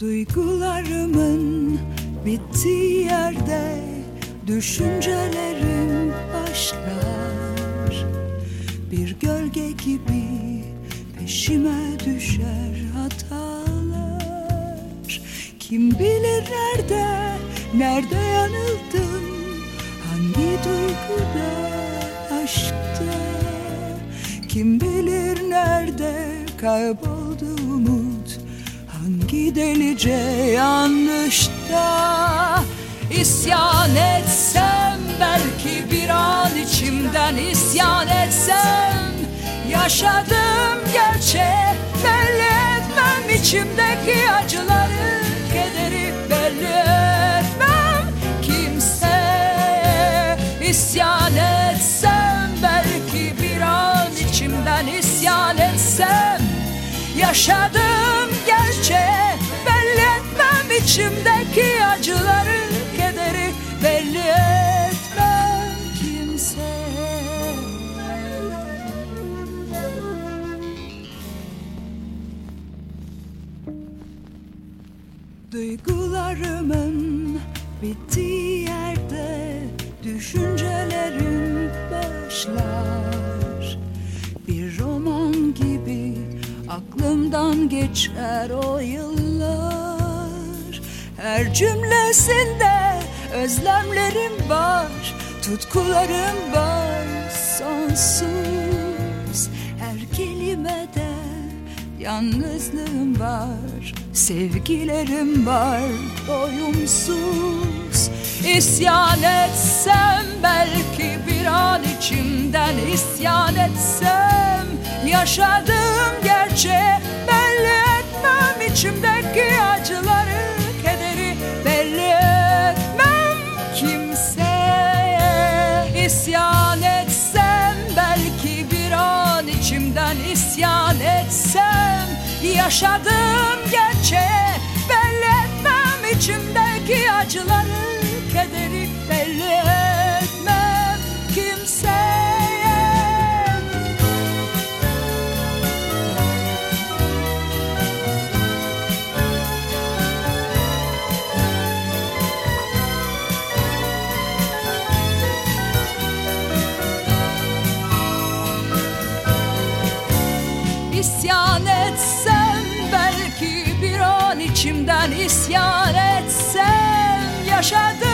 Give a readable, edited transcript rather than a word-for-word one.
Duygularımın bittiği yerde düşüncelerim başlar. Bir gölge gibi peşime düşer hatalar. Kim bilir nerede yanıldım, hangi duyguda, aşkta. Kim bilir nerede kayboldu umut, hangi delice yanlışta. İsyan etsem belki bir an içimden, isyan etsem yaşadığım gerçeği belli etmem, içimdeki acıları, kederi belli etmem kimseye. İsyan etsem belki bir an içimden, isyan etsem yaşadığım gerçeği belli etmem, içimdeki acıları, kederi belli etmem kimseye. Duygularımın bittiği yerde düşüncelerim başlar. Bir roman gibi aklımdan geçer o yıllar. Her cümlesinde özlemlerim var, tutkularım var sonsuz. Her kelimede yalnızlığım var, sevgilerim var doyumsuz. İsyan etsem belki bir an içimden, isyan etsem yaşadığım gerçeği belli etmem, içimdeki acıları, kederi belli etmem kimseye. İsyan etsem belki bir an içimden, isyan etsem yaşadığım gerçeği belli etmem, içimdeki acıları, kederi belli etmem kimseye. İsyan etsem belki bir an içimden, isyan etsem yaşadım